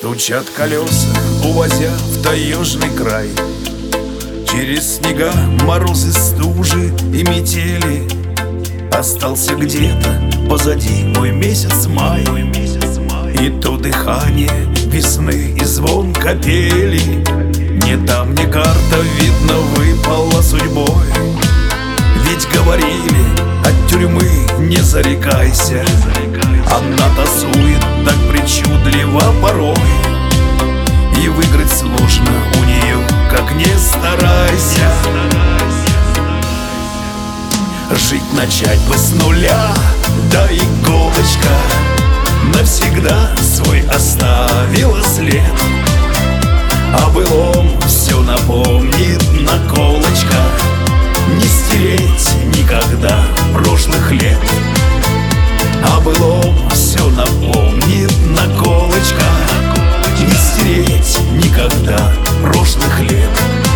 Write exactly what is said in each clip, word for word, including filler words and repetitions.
Стучат колеса, увозя в таежный край. Через снега, морозы, стужи и метели остался где-то позади мой месяц май. И то дыхание весны и звон капели. Не там, не карта, видно, выпала судьбой. Ведь говорили, от тюрьмы не зарекайся. Она тасует так причудливо порой, и выиграть сложно у нее, как не старайся. Жить начать бы с нуля, да иголочка навсегда свой оставила след. О былом все напомнит наколочка, не стереть никогда прошлых лет. О былом все напомнит наколочка, не стереть никогда прошлых лет.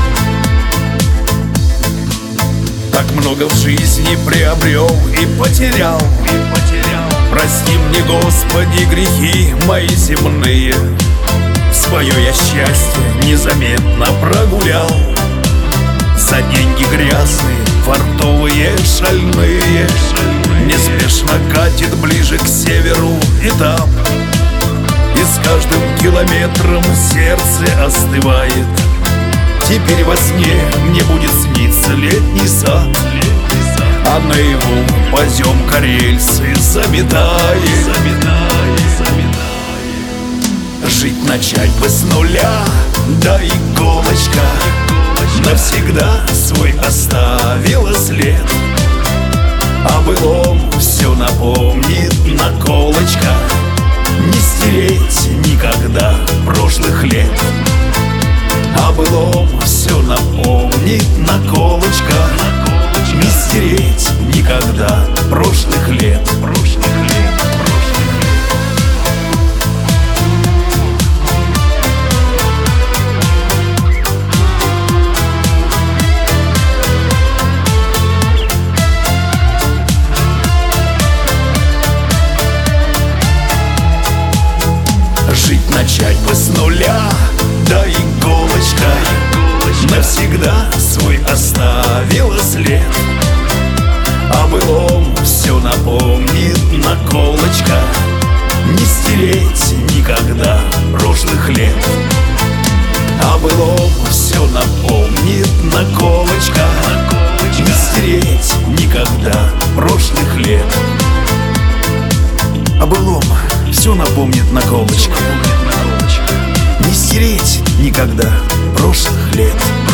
Так много в жизни приобрел и потерял, и потерял. Прости мне, Господи, грехи мои земные. Свое я счастье незаметно прогулял. За деньги грязные, фартовые, шальные. Неспешно катит ближе к северу этап, и с каждым километром сердце остывает. Теперь во сне мне будет сниться летний сад, а наяву поземка рельсы заметает. Жить начать бы с нуля, да иголочка навсегда свой оставила след. О былом все напомнит наколочка, не стереть никогда прошлых лет. О былом все напомнит наколочка, не стереть никогда прошлых лет. Жить начать бы с нуля, да иголочка навсегда свой оставила след. О былом все напомнит наколочка, не стереть никогда прошлых лет. О былом все напомнит наколочка, не стереть никогда прошлых лет. О былом все напомнит наколочка, не стереть никогда прошлых лет.